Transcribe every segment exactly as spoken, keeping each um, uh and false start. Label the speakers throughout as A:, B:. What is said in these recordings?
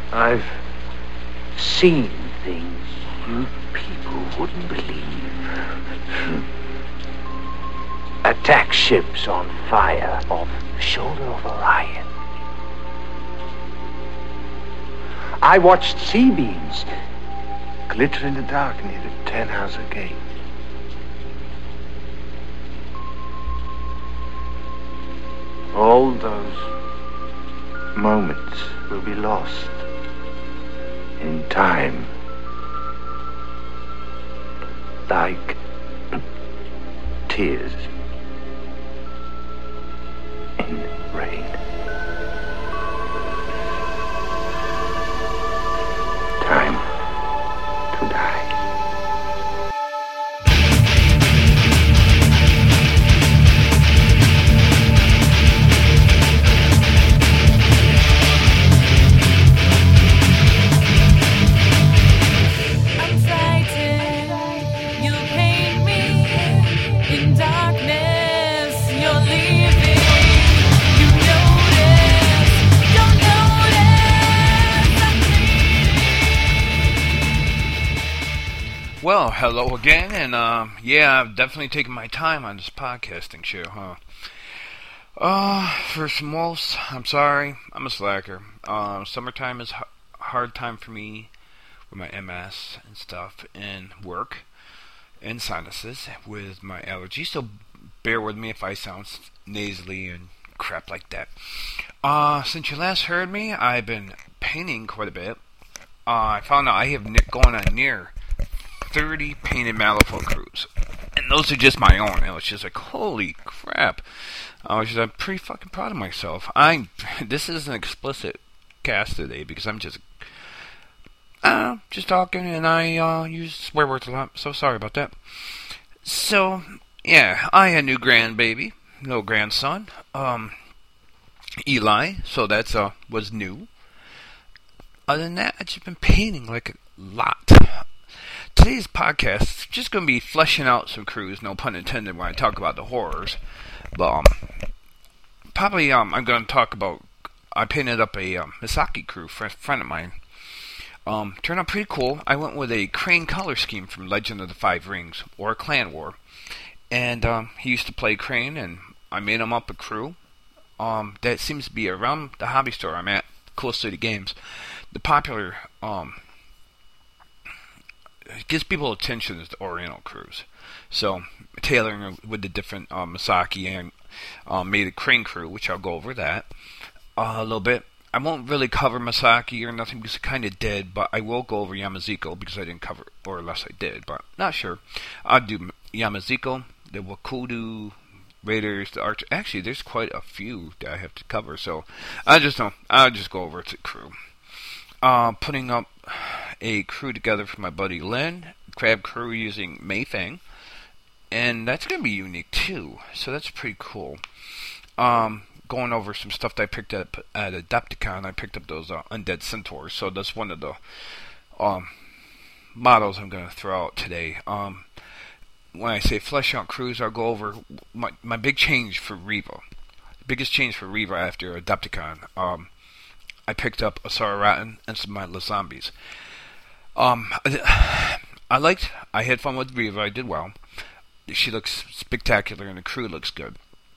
A: I've seen things you people wouldn't believe. Attack ships on fire off the shoulder of Orion. I watched sea beams glitter in the dark near the Tannhauser Gate. All those moments will be lost in time, like tears in rain. Time to die.
B: Well, hello again, and uh, yeah, I've definitely taken my time on this podcasting show, huh? Uh, first and most, I'm sorry, I'm a slacker. Uh, summertime is a hard time for me with my M S and stuff, and work, and sinuses with my allergies, so bear with me if I sound nasally and crap like that. Uh, since you last heard me, I've been painting quite a bit. Uh, I found out I have going on near thirty painted Malifaux crews, and those are just my own. It was just like, holy crap! I was just, I'm pretty fucking proud of myself. I this is an explicit cast today because I'm just, I don't know, just talking, and I uh, use swear words a lot. So sorry about that. So yeah, I had a new grandbaby, no grandson, um, Eli. So that's uh was new. Other than that, I've just been painting like a lot. Today's podcast is just going to be fleshing out some crews, no pun intended, when I talk about the horrors. But, um, probably, um, I'm going to talk about, I painted up a um, Misaki crew for a friend of mine. Um, turned out pretty cool. I went with a Crane color scheme from Legend of the Five Rings, or Clan War. And, um, he used to play Crane, and I made him up a crew. Um, that seems to be around the hobby store I'm at, Cool City Games. The popular, um... it gives people attention as the Oriental crews. So, tailoring with the different uh, Misaki and uh, made a Crane crew, which I'll go over that uh, a little bit. I won't really cover Misaki or nothing because it kind of did, but I will go over Yamazeiko because I didn't cover, or unless I did, but not sure. I'll do Yamazeiko, the Wakudu Raiders, the Archer. Actually, there's quite a few that I have to cover, so I just don't. I'll just go over to crew. Uh, putting up a crew together for my buddy Lynn, crab crew using Mayfang, and that's going to be unique too, so that's pretty cool. Um, going over some stuff that I picked up at Adepticon. I picked up those uh, Undead Centaurs, so that's one of the um, models I'm going to throw out today. Um, when I say flesh out crews, I'll go over my, my big change for Reva. The biggest change for Reva after Adepticon. Um, I picked up Asara Ratten and some mindless zombies. Um, I liked, I had fun with Reva, I did well. She looks spectacular and the crew looks good.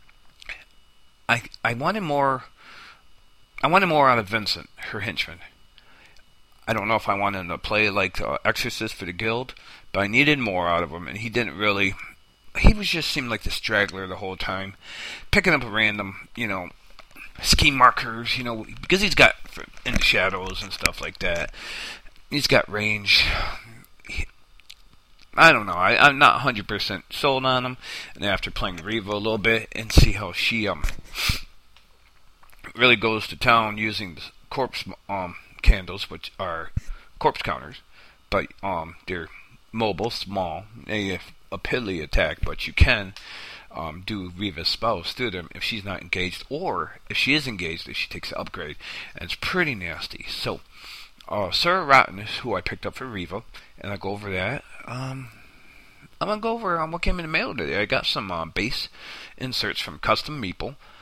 B: I I wanted more, I wanted more out of Vincent, her henchman. I don't know if I wanted him to play like uh, Exorcist for the guild, but I needed more out of him, and he didn't really, he was just seemed like the straggler the whole time. Picking up a random, you know, scheme markers, you know, because he's got in the shadows and stuff like that. He's got range. He, I don't know. I, I'm not one hundred percent sold on him. And after playing Reva a little bit and see how she um really goes to town using the corpse um candles, which are corpse counters, but um they're mobile, small, a a piddly attack, but you can Um, do Reva's spells through them if she's not engaged, or if she is engaged, if she takes the upgrade, and it's pretty nasty. So, uh, Asara Ratten is who I picked up for Reva, and I'll go over that. Um, I'm gonna go over um, what came in the mail today. I got some uh, base inserts from Custom Meeple.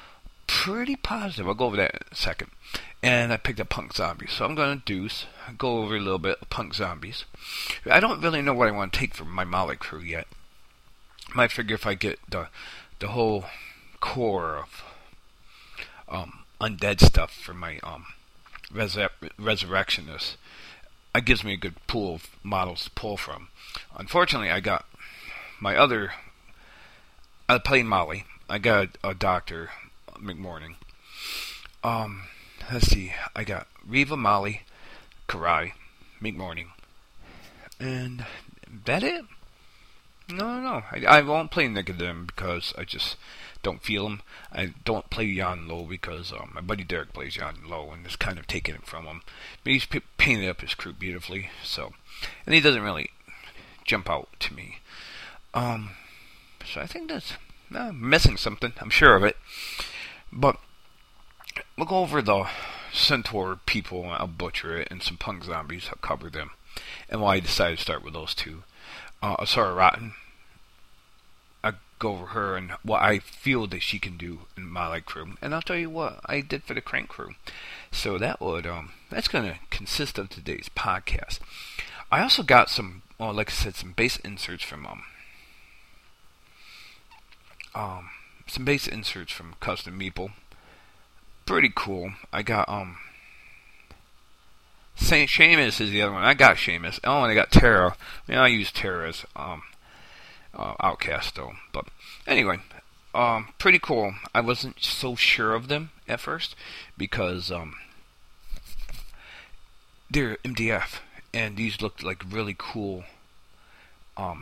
B: pretty positive. I'll go over that in a second. And I picked up Punk Zombies. So I'm going to deuce, go over a little bit of Punk Zombies. I don't really know what I want to take from my Molly crew yet. Might figure if I get the the whole core of um, undead stuff for my um, resur- Resurrectionists, it gives me a good pool of models to pull from. Unfortunately, I got my other... I played Molly. I got a, a Doctor McMorning. Um, let's see. I got Reva, Molly, Karai, McMorning. And that it? No, no. I, I won't play Nicodem because I just don't feel him. I don't play Jan Low because um, my buddy Derek plays Jan Low and is kind of taking it from him. But he's p- painted up his crew beautifully. So, and he doesn't really jump out to me. Um, so I think that's... No, I'm missing something. I'm sure of it. But we'll go over the Centaur people. I'll butcher it. And some Punk Zombies. I'll cover them. And why I decided to start with those two. Uh, Asura Rotten. I'll go over her and what I feel that she can do in my like crew. And I'll tell you what I did for the Crank crew. So that would, um, that's going to consist of today's podcast. I also got some, well, like I said, some base inserts from, um, um, some base inserts from Custom Meeple. Pretty cool. I got, um, Saint Seamus is the other one. I got Seamus. Oh, and I got Terra. I mean, I use Terra as um, uh, Outcast, though. But anyway, um, pretty cool. I wasn't so sure of them at first because um, they're M D F, and these looked like really cool, um,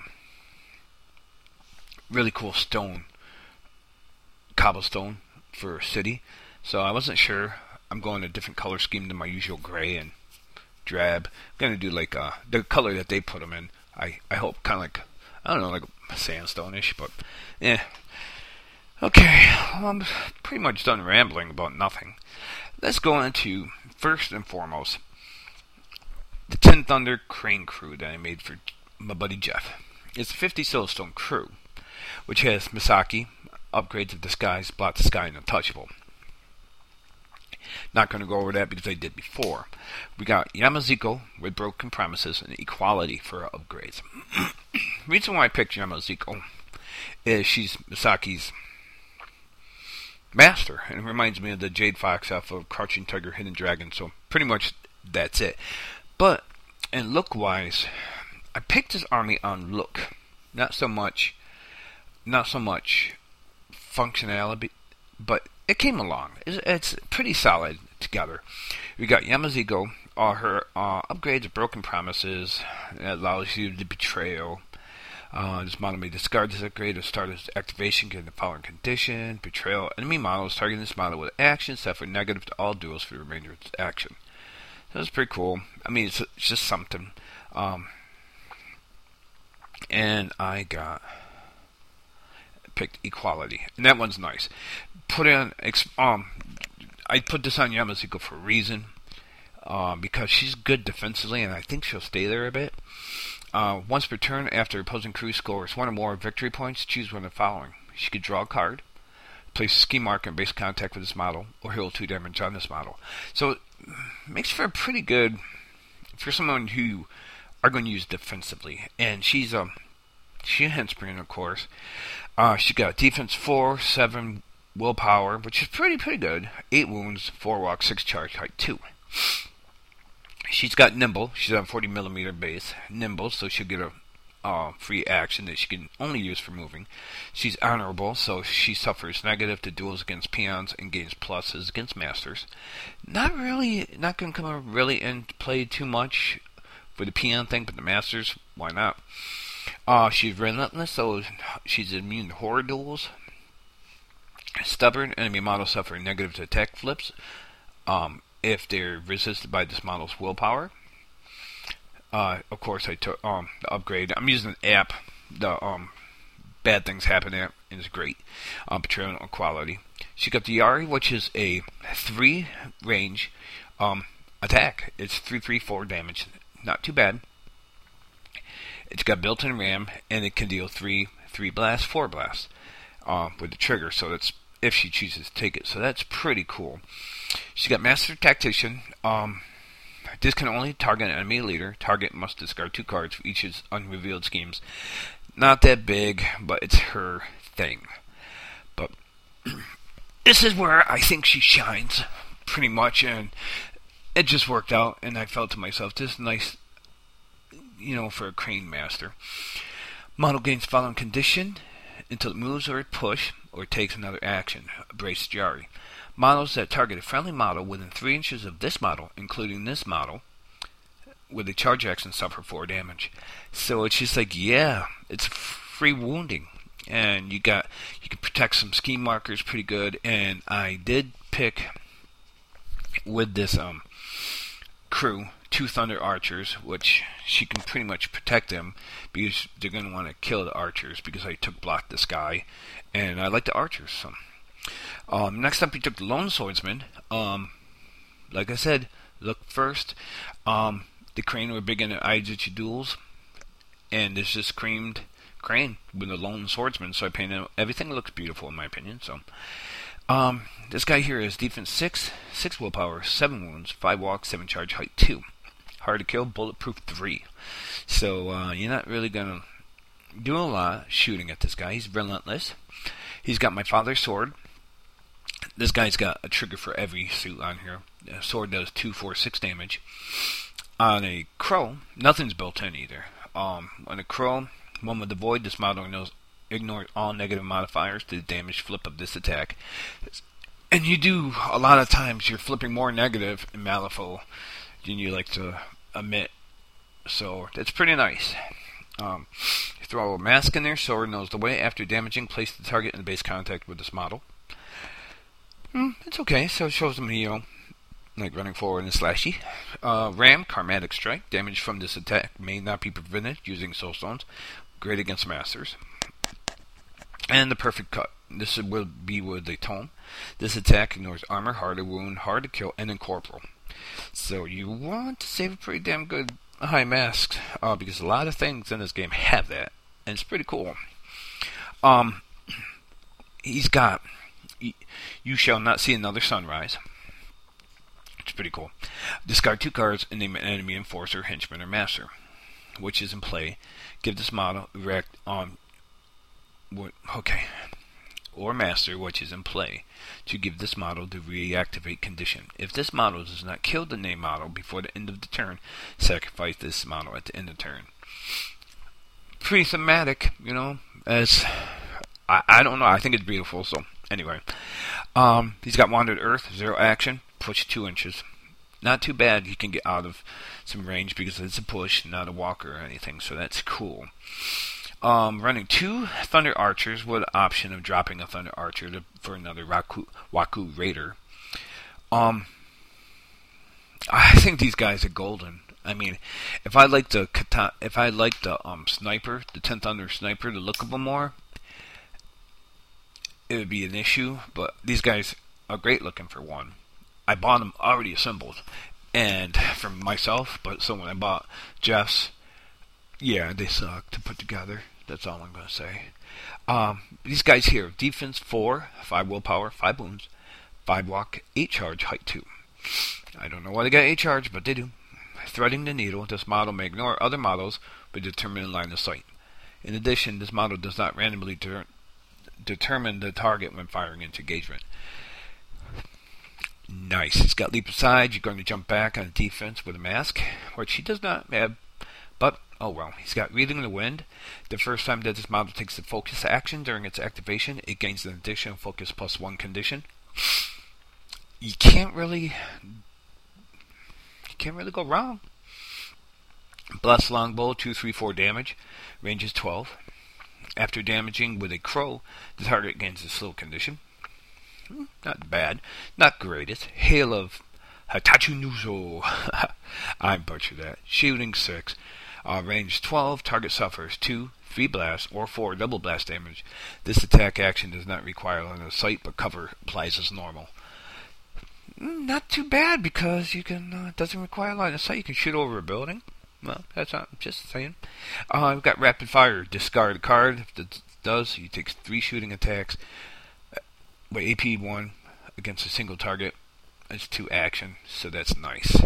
B: really cool stone, cobblestone for a city. So I wasn't sure. I'm going a different color scheme than my usual gray and drab. I'm going to do like uh, the color that they put them in. I, I hope kind of like, I don't know, like sandstone-ish, but yeah. Okay, well, I'm pretty much done rambling about nothing. Let's go into, first and foremost, the Ten Thunder Crane crew that I made for my buddy Jeff. It's a fifty Silverstone crew, which has Misaki, upgrades of Disguise, Blot the Sky, and Untouchable. Not going to go over that because I did before. We got Yamazuko with Broken Promises and Equality for upgrades. Reason why I picked Yamazuko is she's Misaki's master, and it reminds me of the Jade Fox off of Crouching Tiger, Hidden Dragon, so pretty much that's it. But, and look-wise, I picked this army on look, not so much, not so much functionality, but it came along. It's, it's pretty solid together. We got Yamazuko, uh, her uh, upgrades of Broken Promises, that allows you to Betrayal. Uh, this model may discard this upgrade or start its activation given the following condition. Betrayal. Enemy models targeting this model with action set for negative to all duels for the remainder of its action. So that's pretty cool. I mean, it's, it's just something. Um, and I got picked Equality, and that one's nice. Put in um, I put this on Yamazuko for a reason, uh, because she's good defensively, and I think she'll stay there a bit. Uh, once per turn, after opposing crew scores one or more victory points, choose one of the following. She could draw a card, place a ski marker in base contact with this model, or heal two damage on this model. So it makes for a pretty good for someone who are going to use defensively. And she's um she a Henchman, of course. Uh, she got defense four, seven willpower, which is pretty pretty good. Eight wounds, four walk, six charge, height two. She's got nimble. She's on forty millimeter base. Nimble, so she'll get a uh, free action that she can only use for moving. She's honorable, so she suffers negative to duels against peons and gains pluses against masters. Not really, not going to come really into play too much for the peon thing, but the masters, why not? Uh, she's relentless, so she's immune to horror duels. Stubborn, enemy models suffer negative to attack flips. Um, if they're resisted by this model's willpower. Uh, of course, I took um, the upgrade. I'm using an app. The um, Bad Things Happen app is great. Um, Betrayal and Equality. She got the Yari, which is a three range um, attack. It's three, three, four damage. Not too bad. It's got built-in RAM, and it can deal three, three blasts, four blasts uh, with the trigger. So it's if she chooses to take it. So that's pretty cool. She's got Master Tactician. Um, this can only target an enemy leader. Target must discard two cards for each of his unrevealed schemes. Not that big, but it's her thing. But this is where I think she shines, pretty much, and it just worked out, and I felt to myself, this is nice, you know, for a Crane Master. Model gains following condition until it moves or it push or takes another action. Brace Jari. Models that target a friendly model within three inches of this model, including this model, with a charge action, suffer four damage. So it's just like, yeah, it's free wounding, and you got you can protect some scheme markers pretty good. And I did pick with this um crew two Thunder Archers, which she can pretty much protect them because they're going to want to kill the archers, because I took Block the Sky, and I like the archers. So um, next up, we took the Lone Swordsman. Um, like I said, look first. Um, the Crane were big into Aijutsu duels, and this just creamed Crane with the Lone Swordsman, so I painted everything. Looks beautiful in my opinion. So um, this guy here is defense six, six willpower, seven wounds, five walk, seven charge, height two. Hard to kill, bulletproof three. So uh, you're not really going to do a lot shooting at this guy. He's relentless. He's got my father's sword. This guy's got a trigger for every suit on here. The sword does two, four, six damage. On a crow, nothing's built in either. Um, on a crow, one with the void, this model knows ignore all negative modifiers to the damage flip of this attack. And you do, a lot of times, you're flipping more negative in Malifaux than you like to admit. So, that's pretty nice. Um, you throw a mask in there, sword knows the way. After damaging, place the target in base contact with this model. Hmm, it's okay, so it shows them, you know, like running forward and slashy. Uh, Ram, Karmatic Strike. Damage from this attack may not be prevented using Soul Stones. Great against Masters. And the Perfect Cut. This will be with the Tome. This attack ignores armor, hard to wound, hard to kill, and incorporeal. So you want to save a pretty damn good high mask, uh, because a lot of things in this game have that, and it's pretty cool. Um, he's got You Shall Not See Another Sunrise. It's pretty cool. Discard two cards and name an enemy enforcer, henchman, or master, which is in play. Give this model erect on what? Okay, or master, which is in play, to give this model the reactivate condition. If this model does not kill the name model before the end of the turn, sacrifice this model at the end of the turn. Pretty thematic, you know. As I, I don't know, I think it's beautiful. So anyway, um, he's got Wandered Earth, zero action, push two inches. Not too bad. You can get out of some range because it's a push, not a walker or anything. So that's cool. Um, running two Thunder Archers with the option of dropping a Thunder Archer to, for another Waku, Waku Raider. Um, I think these guys are golden. I mean, if I like the kata- if I like the um sniper, the ten Thunder Sniper, the look of them more, it would be an issue. But these guys are great looking for one. I bought them already assembled, and for myself. But so when I bought Jeff's, yeah, they suck to put together. That's all I'm going to say. Um, these guys here, defense four, five willpower, five wounds, five walk, eight charge, height two. I don't know why they got eight charge, but they do. Threading the needle, this model may ignore other models but determine line of sight. In addition, this model does not randomly de- determine the target when firing into engagement. Nice. It's got leap aside. You're going to jump back on defense with a mask, which he does not have. But, oh well. He's got Reading the Wind. The first time that this model takes the focus action during its activation, it gains an additional focus plus one condition. You can't really... You can't really go wrong. Blessed Longbow, two, three, four damage. Range is twelve. After damaging with a crow, the target gains a slow condition. Not bad. Not greatest. Hail of Hatachi Nuzo. I butchered that. Shielding six. Uh, range twelve. Target suffers two, three blast, or four double blast damage. This attack action does not require line of sight, but cover applies as normal. Not too bad, because you can. Uh, it doesn't require line of sight. You can shoot over a building. Well, that's not. Just saying. Uh, we've got Rapid Fire. Discard a card. If it does, you take three shooting attacks. with A P one against a single target. It's two action, so that's nice.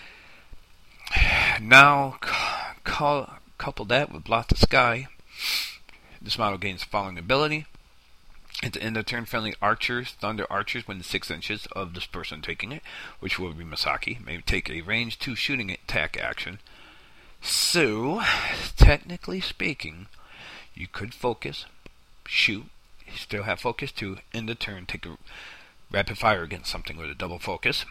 B: Now, call, couple that with Blot the Sky. This model gains the following ability. At the end of turn, friendly archers, thunder archers, within six inches of this person taking it, which will be Masaki, may take a range two shooting attack action. So, technically speaking, you could focus, shoot, still have focus two, end the turn, take a rapid fire against something with a double focus.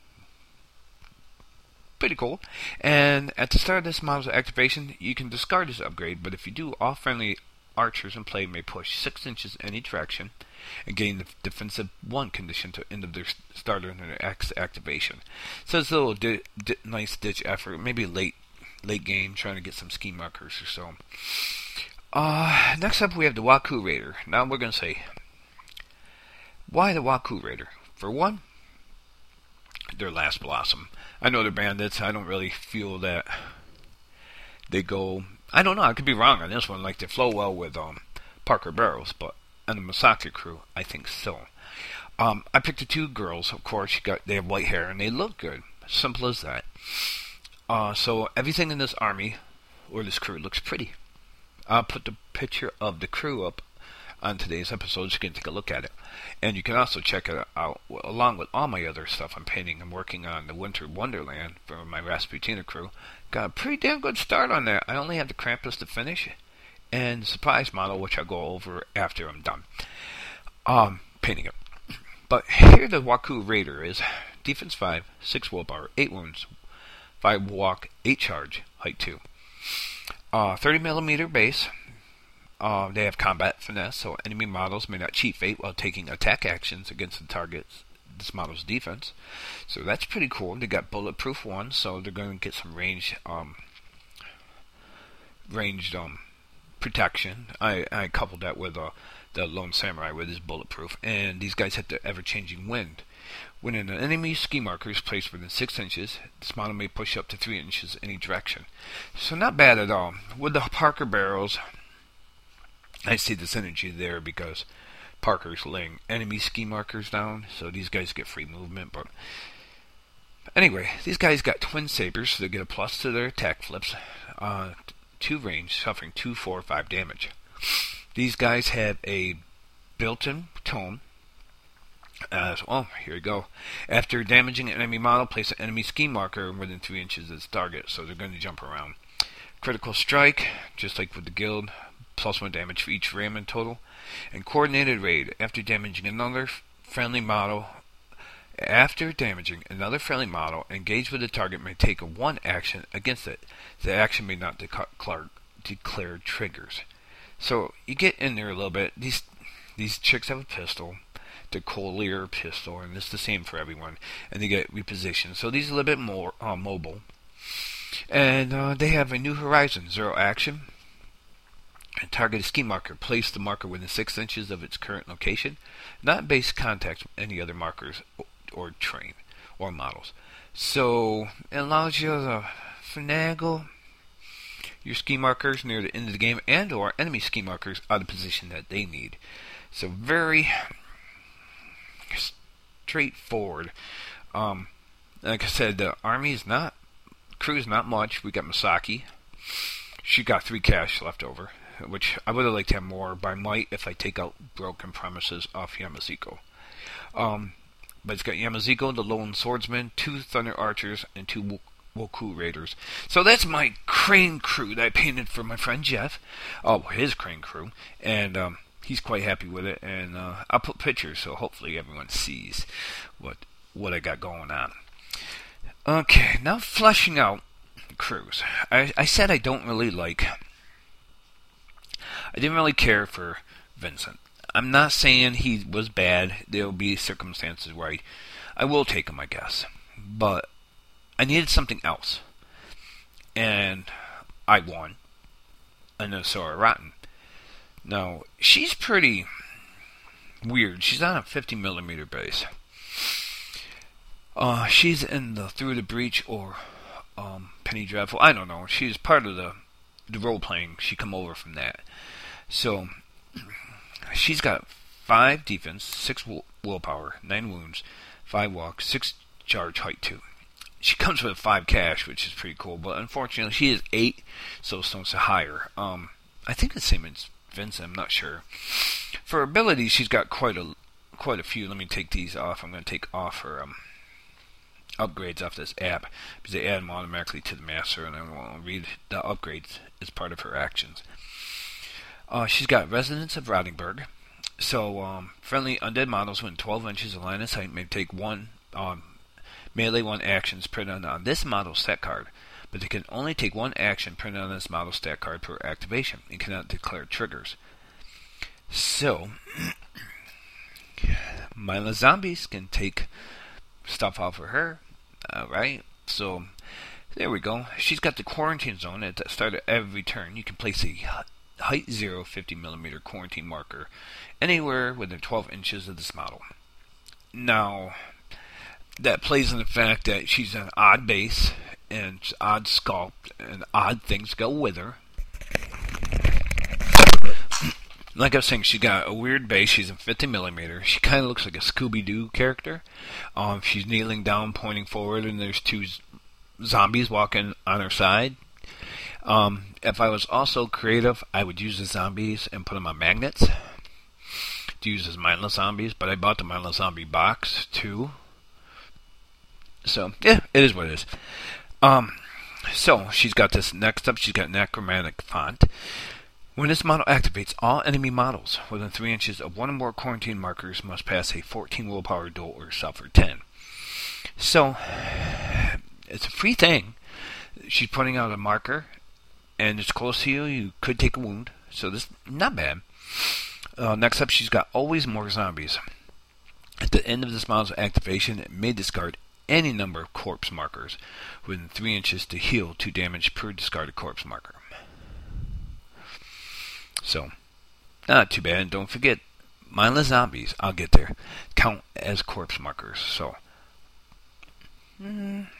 B: Pretty cool. And at the start of this model's activation, you can discard this upgrade, but if you do, all friendly archers in play may push six inches in any direction and gain the defensive one condition to end of their starter and their X activation. So it's a little di- di- nice ditch effort, maybe late late game, trying to get some ski markers or so. Uh, next up we have the Waku Raider. Now we're going to say, why the Waku Raider? For one, their Last Blossom. I know they're bandits. I don't really feel that they go... I don't know, I could be wrong on this one, like they flow well with um, Parker Barrows, but on the Masaki crew, I think so. Um, I picked the two girls, of course, you got, they have white hair, and they look good. Simple as that. Uh, so everything in this army, or this crew, looks pretty. I'll put the picture of the crew up on today's episode, so you can take a look at it. And you can also check it out, along with all my other stuff I'm painting. I'm working on the Winter Wonderland for my Rasputina crew. Got a pretty damn good start on that. I only have the Krampus to finish, and the surprise model, which I'll go over after I'm done um, painting it. But here the Waku Raider is defense five, six willpower, eight wounds, five walk, eight charge, height two. Uh, thirty millimeter base. Uh, they have combat finesse, so enemy models may not cheat fate while taking attack actions against the target's this model's defense. So that's pretty cool. They got bulletproof one, so they're going to get some range, um, ranged um, protection. I, I coupled that with uh, the Lone Samurai with his bulletproof, and these guys have the ever-changing wind. When an enemy ski marker is placed within six inches, this model may push up to three inches in any direction. So not bad at all. With the Parker Barrows, I see the synergy there because Parker's laying enemy ski markers down, so these guys get free movement. But anyway, these guys got twin sabers, so they get a plus to their attack flips, uh, two range, suffering two, four, five damage. These guys have a built-in tome. Uh, so, oh, here we go. After damaging an enemy model, place an enemy ski marker within three inches of its target, so they're going to jump around. Critical strike, just like with the guild, plus one damage for each ram in total. And coordinated raid, after damaging another friendly model, after damaging another friendly model, engaged with the target may take a one action against it. The action may not declare declare triggers. So you get in there a little bit. These these chicks have a pistol, the Collier pistol, and it's the same for everyone. And they get repositioned. So these are a little bit more uh, mobile. And uh, they have a New Horizon, zero action. And target a ski marker. Place the marker within six inches of its current location. Not base contact with any other markers or, or terrain or models. So it allows you to finagle your ski markers near the end of the game, and or enemy ski markers out of the position that they need. So very straightforward. Um, like I said, the army is not, crew is not much. We got Masaki. She got three cash left over, which I would have liked to have more by might if I take out Broken Promises off Yamaziko. Um, but it's got Yamaziko, the Lone Swordsman, two Thunder Archers, and two Waku Raiders. So that's my Crane crew that I painted for my friend Jeff. Oh, his Crane crew. And um, he's quite happy with it. And uh, I'll put pictures so hopefully everyone sees what what I got going on. Okay, now fleshing out crews. I, I said I don't really like... I didn't really care for Vincent. I'm not saying he was bad. There will be circumstances where I, I will take him, I guess. But I needed something else. And I won. And then Sora Rotten. Now, she's pretty weird. She's on a fifty millimeter base. Uh, she's in the Through the Breach or um, Penny Dreadful. I don't know. She's part of the, the role playing. She come over from that. So, she's got five defense, six will- willpower, nine wounds, five walk, six charge, height two. She comes with five cash, which is pretty cool, but unfortunately she is eight, so stones to higher. Um, I think the same as Vincent, I'm not sure. For abilities, she's got quite a quite a few. Let me take these off. I'm going to take off her um, upgrades off this app because they add them automatically to the master, and I won't read the upgrades as part of her actions. Uh, she's got Residents of Rottingburg. So, um, friendly undead models within twelve inches of line of sight may take one um, melee one actions printed on this model stat card, but they can only take one action printed on this model stat card per activation and cannot declare triggers. So, mindless zombies can take stuff off of her. Alright, so there we go. She's got the quarantine zone at the start of every turn. You can place a height zero fifty millimeter quarantine marker anywhere within twelve inches of this model. Now, that plays in the fact that she's an odd base and odd sculpt and odd things go with her. Like I was saying, she got a weird base. She's in fifty millimeter. She kind of looks like a Scooby-Doo character. Um, she's kneeling down, pointing forward, and there's two z- zombies walking on her side. Um, if I was also creative, I would use the zombies and put them on magnets to use as mindless zombies, but I bought the mindless zombie box too. So, yeah, it is what it is. Um, so, she's got this. Next up, she's got Necromantic Font. When this model activates, all enemy models within three inches of one or more quarantine markers must pass a fourteen willpower duel or suffer ten. So, it's a free thing. She's putting out a marker, and it's close to you. You could take a wound, so this not bad. Uh, next up, she's got always more zombies. At the end of this model's activation, it may discard any number of corpse markers within three inches to heal two damage per discarded corpse marker. So, not too bad. And don't forget, mindless zombies, I'll get there, count as corpse markers. So, mm,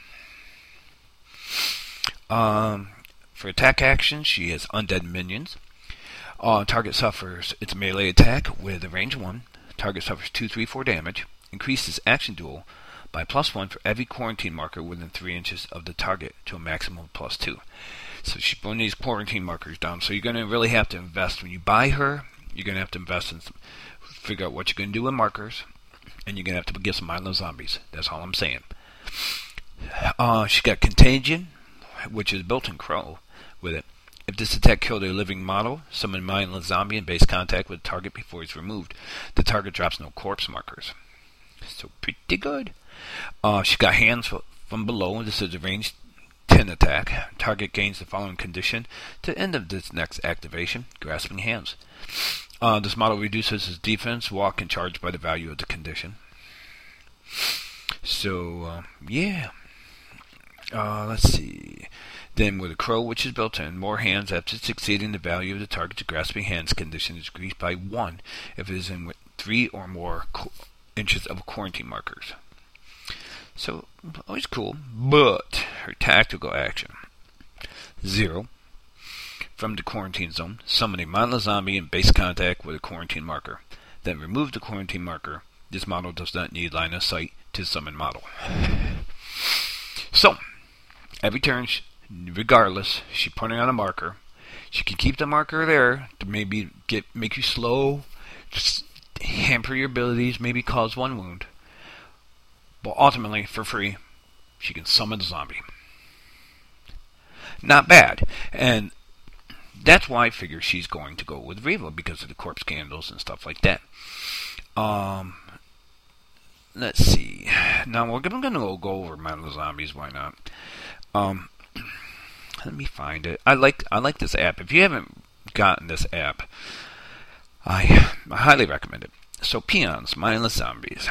B: um, for attack action, she has undead minions. Uh, target suffers its melee attack with a range one. Target suffers two, three, four damage. Increases action duel by plus one for every quarantine marker within three inches of the target to a maximum of plus two. So she's putting these quarantine markers down. So you're going to really have to invest. When you buy her, you're going to have to invest in some, figure out what you're going to do with markers, and you're going to have to get some mindless zombies. That's all I'm saying. Uh, she's got Contagion, which is built in Crow with it. If this attack killed a living model, summon mindless zombie in base contact with the target before it's removed. The target drops no corpse markers. So pretty good. Uh, she's got Hands from below. This is a ranged ten attack. Target gains the following condition to the end of this next activation: Grasping Hands. Uh, this model reduces his defense, walk, and charge by the value of the condition. So, uh, yeah. Uh, let's see. Then with a Crow, which is built in, more hands after succeeding the value of the target's Grasping Hands condition is increased by one if it is in three or more co- inches of quarantine markers. So, always cool. But her tactical action: zero. From the quarantine zone, summon a mindless zombie in base contact with a quarantine marker. Then remove the quarantine marker. This model does not need line of sight to summon model. So, every turn, regardless, she's putting on a marker. She can keep the marker there to maybe get make you slow, just hamper your abilities, maybe cause one wound. But ultimately, for free, she can summon the zombie. Not bad. And that's why I figure she's going to go with Riva, because of the corpse candles and stuff like that. Um, let's see. Now, we're going to go over mindless zombies. Why not? Um, let me find it. I like I like this app. If you haven't gotten this app, I, I highly recommend it. So, Peons, mindless zombies.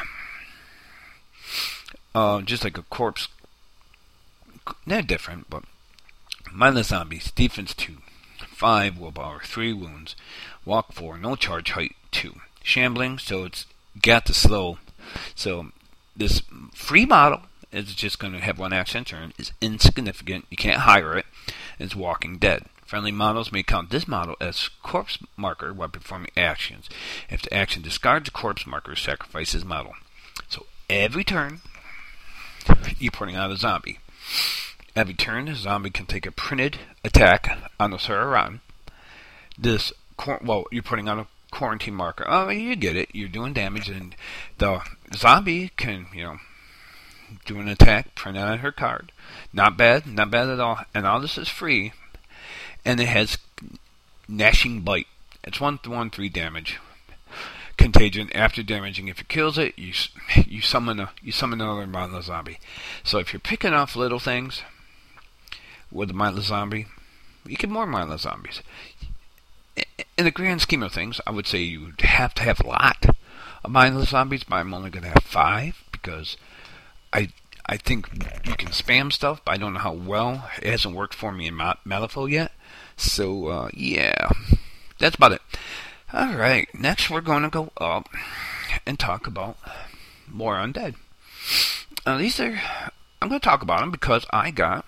B: Uh, just like a corpse. They're different, but mindless zombies. Defense two, five willpower, three wounds, walk four, no charge, height two. Shambling, so it's got the slow. So this free model is just going to have one action turn. It's insignificant. You can't hire it. It's Walking Dead Friendly models may count this model as corpse marker while performing actions. If the action discards a corpse marker, sacrifice this model. So every turn, you're putting out a zombie. Every turn, the zombie can take a printed attack on the Sarah Rotten. This, well, you're putting out a quarantine marker. Oh, you get it. You're doing damage, and the zombie can, you know, do an attack, print out her card. Not bad, not bad at all. And all this is free. And it has gnashing bite. It's one to one three damage. Contagion. After damaging, if it kills it, you you summon a you summon another mindless zombie. So if you're picking off little things with a mindless zombie, you get more mindless zombies. In the grand scheme of things, I would say you'd have to have a lot of mindless zombies, but I'm only going to have five because I I think you can spam stuff, but I don't know how well. It hasn't worked for me in Malifaux yet. So, uh, yeah. That's about it. Alright, next we're going to go up and talk about more undead. Uh, these are... I'm going to talk about them because I got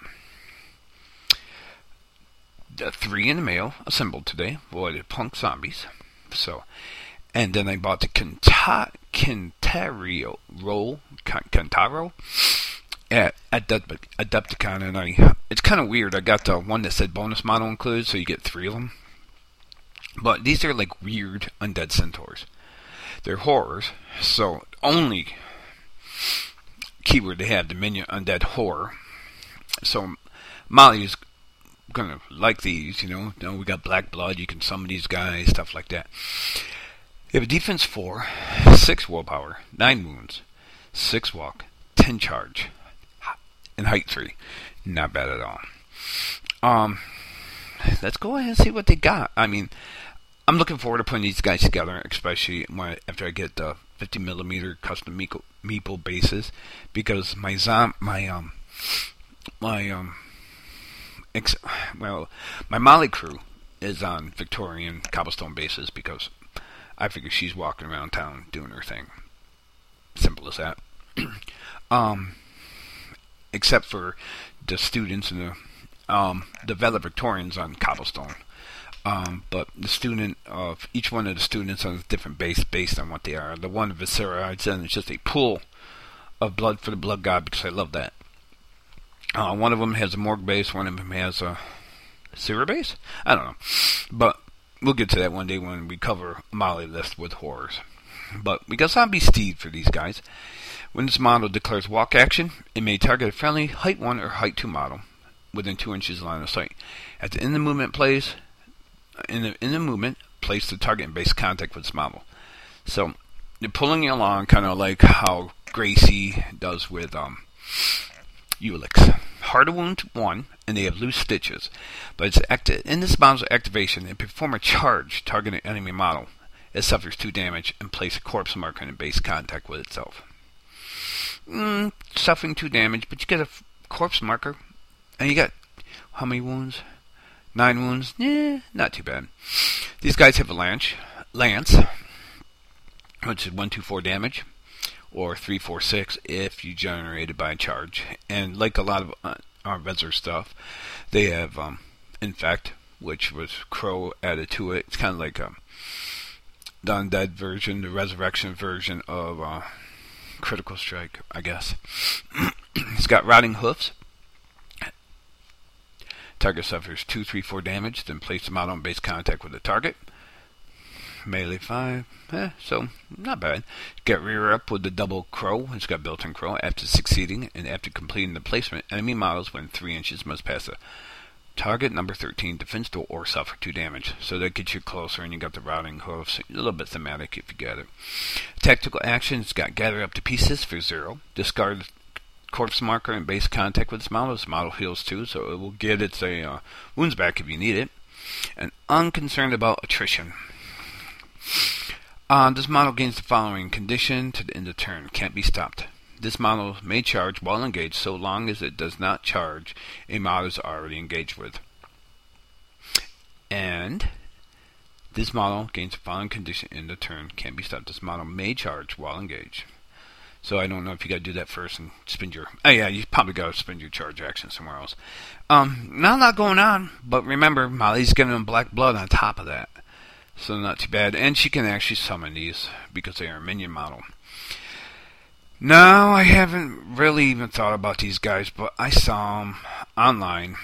B: the three in the mail assembled today. Boy, the punk zombies. So... And then I bought the Kenta, Kentaro roll, Kentaro at Adepticon, and I it's kind of weird. I got the one that said bonus model included, so you get three of them. But these are like weird undead centaurs. They're horrors, so only keyword they have the minion undead horror. So Molly's gonna like these, you know. You know, we got black blood. You can summon these guys, stuff like that. They have a defense four, six willpower, nine wounds, six walk, ten charge, and height three. Not bad at all. Um, let's go ahead and see what they got. I mean, I'm looking forward to putting these guys together, especially when, after I get the fifty millimeter custom meeple, meeple bases, because my zom, my um, my um, ex, well, my Molly crew is on Victorian cobblestone bases because I figure she's walking around town doing her thing. Simple as that. um, except for the students and the um, the valedictorians on cobblestone. Um, but the student of each one of the students on a different base based on what they are. The one of Viscera, I'd say, is just a pool of blood for the blood god because I love that. Uh, one of them has a morgue base. One of them has a sewer base. I don't know, but we'll get to that one day when we cover a Molly list with horrors. But we got Zombie Steed for these guys. When this model declares walk action, it may target a friendly height one or height two model within two inches line of sight. At the end of the movement, place in the in the movement, place the target in base contact with this model. So you're pulling you along, kind of like how Gracie does with um, Ulix. Hard wound one, and they have loose stitches. But it's acti- in this model's activation, they perform a charge targeting an enemy model. It suffers two damage and place a corpse marker in base contact with itself. Mm, suffering two damage, but you get a f- corpse marker, and you got how many wounds? Nine wounds? Yeah, not too bad. These guys have a lance, lance, which is one, two, four damage, or three, four, six if you generate it by a charge. And like a lot of uh, our Vezzer stuff, they have um, Infect, which was Crow added to it. It's kind of like um, the undead version, the resurrection version of uh, Critical Strike, I guess. It's got Rotting Hoofs. Target suffers two, three, four damage, then place them out on base contact with the target. Melee five, eh, so not bad. Get rear up with the double crow. It's got built-in crow. After succeeding and after completing the placement, enemy models within three inches must pass the target number thirteen defense door or suffer two damage. So that gets you closer, and you got the Rotting Hoofs. A little bit thematic if you get it. Tactical action, it's got gather up to pieces for zero. Discard corpse marker and base contact with this model. This model heals too, so it will get its uh, wounds back if you need it. And unconcerned about attrition. Uh, this model gains the following condition to the end of turn. Can't be stopped. This model may charge while engaged so long as it does not charge a model is already engaged with. And this model gains the following condition in the turn. Can't be stopped. This model may charge while engaged. So I don't know if you got to do that first and spend your... Oh yeah, you probably got to spend your charge action somewhere else. Um, not a lot going on, but remember, Molly's giving them black blood on top of that. So not too bad. And she can actually summon these because they are a minion model. No, I haven't really even thought about these guys, but I saw them online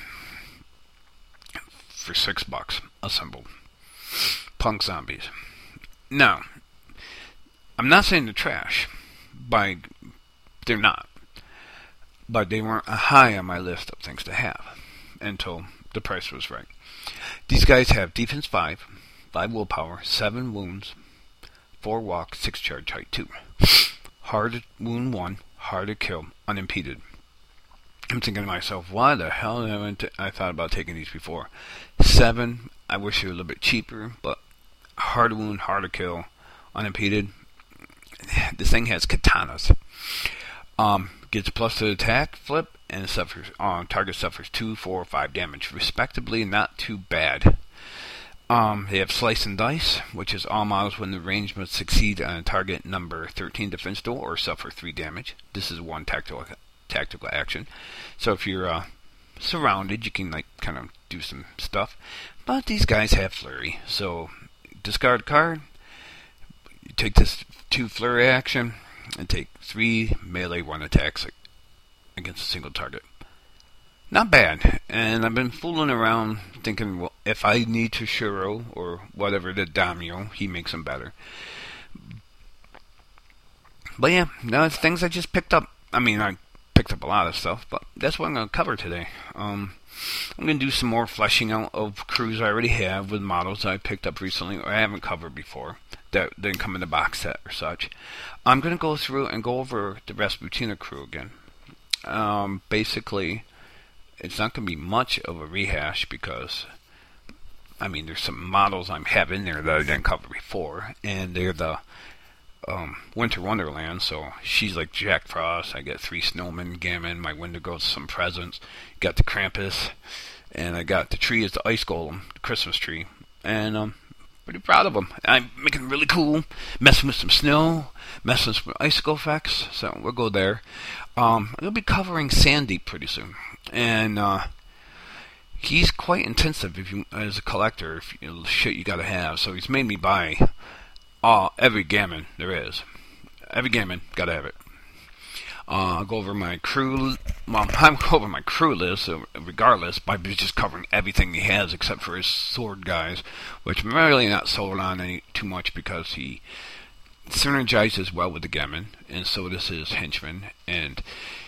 B: for six bucks assembled. Punk zombies. Now, I'm not saying they're trash. By they're not, but they weren't high on my list of things to have until the price was right. These guys have defense five, five willpower, seven wounds, four walk, six charge, height two, hard wound one, hard to kill, unimpeded. I'm thinking to myself, why the hell did I, went to, I thought about taking these before? Seven, I wish they were a little bit cheaper, but hard wound, hard to kill, unimpeded. This thing has katanas. Um, gets plus to attack, flip, and suffers. Um, target suffers two, four, five damage, respectively. Not too bad. Um, they have slice and dice, which is all models when the range must succeed on a target number thirteen defense duel or suffer three damage. This is one tactical tactical action. So if you're uh, surrounded, you can like kind of do some stuff. But these guys have flurry, so discard card. You take this two flurry action and take three melee one attacks against a single target. Not bad. And I've been fooling around thinking, well, if I need to Shuro or whatever the Daimyo, he makes them better. But yeah, no, it's things I just picked up. I mean, I picked up a lot of stuff, but that's what I'm going to cover today. Um, I'm going to do some more fleshing out of crews I already have with models I picked up recently or I haven't covered before that didn't come in the box set or such. I'm going to go through and go over the Rasputina crew again. Um, basically, it's not going to be much of a rehash because, I mean, there's some models I have in there that I didn't cover before, and they're the um, Winter Wonderland, so she's like Jack Frost. I got three snowmen, Gammon, my Wendigo, some presents. Got the Krampus, and I got the tree as the ice golem, the Christmas tree, and um, pretty proud of them. I'm making them really cool, messing with some snow, messing with some icicle effects, so we'll go there. Um, I'm going to be covering Sandeep pretty soon, and uh, he's quite intensive if you, as a collector, if you know, shit you got to have, so he's made me buy Uh, every gammon there is. Every gammon, gotta have it. Uh, I'll go over my crew. Well, I'm go over my crew list, so regardless, by just covering everything he has except for his sword guys, which I'm really not sold on any too much because he synergizes well with the gammon, and so does his henchman. And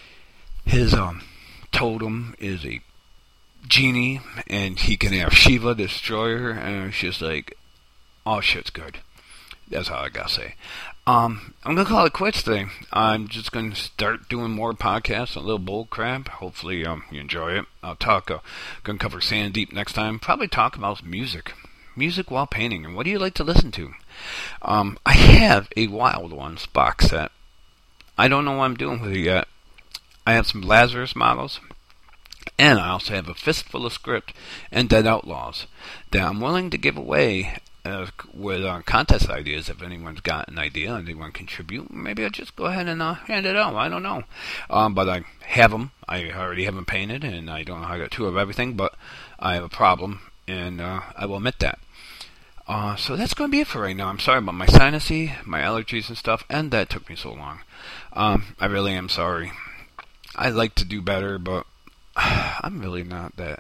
B: his um totem is a genie, and he can have Shiva, the destroyer, and it's just like, all shit's good. That's all I gotta say. Um, I'm gonna call it quits today. I'm just gonna start doing more podcasts, a little bull crap. Hopefully, um, you enjoy it. I'll talk. Uh, gonna cover Sandeep next time. Probably talk about music, music while painting, and what do you like to listen to? Um, I have a Wild Ones box set. I don't know what I'm doing with it yet. I have some Lazarus models, and I also have a fistful of script and Dead Outlaws that I'm willing to give away. Uh, with uh, contest ideas, if anyone's got an idea and they want to contribute, maybe I'll just go ahead and uh, hand it out. I don't know. Um, but I have them. I already have them painted, and I don't know how I got two of everything, but I have a problem, and uh, I will admit that. Uh, so that's going to be it for right now. I'm sorry about my sinusy, my allergies and stuff, and that took me so long. Um, I really am sorry. I'd like to do better, but I'm really not that...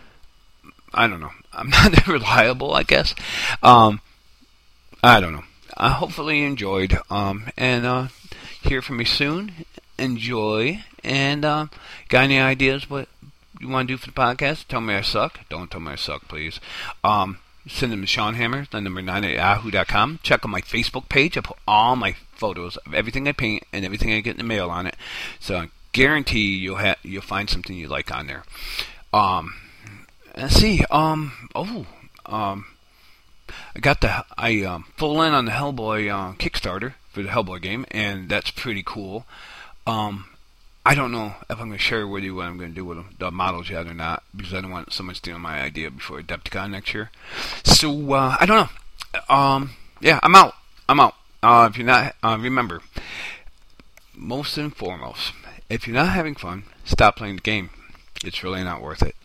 B: I don't know. I'm not that reliable, I guess. Um, I don't know. I hopefully you enjoyed. Um, and uh, hear from me soon. Enjoy. And uh, got any ideas what you want to do for the podcast? Tell me I suck. Don't tell me I suck, please. Um, send them to Sean Hammer, the number nine at yahoo dot com. Check out my Facebook page. I put all my photos of everything I paint and everything I get in the mail on it. So I guarantee you'll ha- you'll find something you like on there. Um... Let's see. Um. Oh. Um. I got the. I um, full in on the Hellboy uh, Kickstarter for the Hellboy game, and that's pretty cool. Um. I don't know if I'm going to share with you what I'm going to do with them, the models yet or not, because I don't want someone stealing my idea before Adepticon next year. So uh, I don't know. Um. Yeah. I'm out. I'm out. Uh. If you're not, uh, remember. most and foremost, if you're not having fun, stop playing the game. It's really not worth it.